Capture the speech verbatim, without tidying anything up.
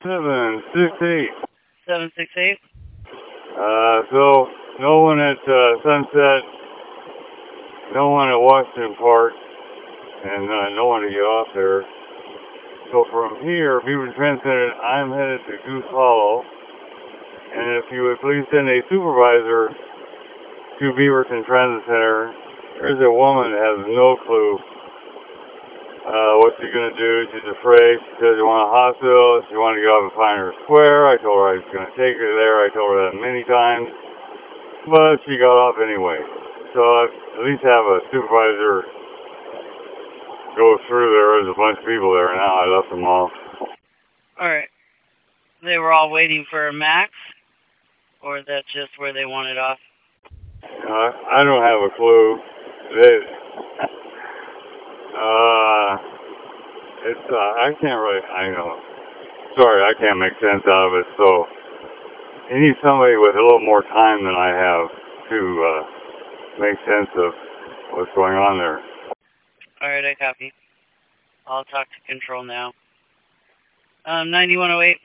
Seven six eight. Seven six eight. Uh, so no one at uh, Sunset, no one at Washington Park, and uh, no one to get off there. So from here, Beaverton Transit Center, I'm headed to Goose Hollow. And if you would please send a supervisor to Beaverton Transit Center, there's a woman that has no clue uh, what she's going to do. She's afraid. She says she wants a hospital. She wanted to get off at Pioneer Square. I told her I was going to take her there. I told her that many times. But she got off anyway. So I at least have a supervisor go through there. There's a bunch of people there now. I left them off. Alright. They were all waiting for a Max? Or that's just where they wanted off? Uh, I don't have a clue. They, uh, it's, uh, I can't really, I know. Sorry, I can't make sense out of it. So you need somebody with a little more time than I have to uh, make sense of what's going on there. Alright, I copy. I'll talk to control now. Um, ninety-one oh eight.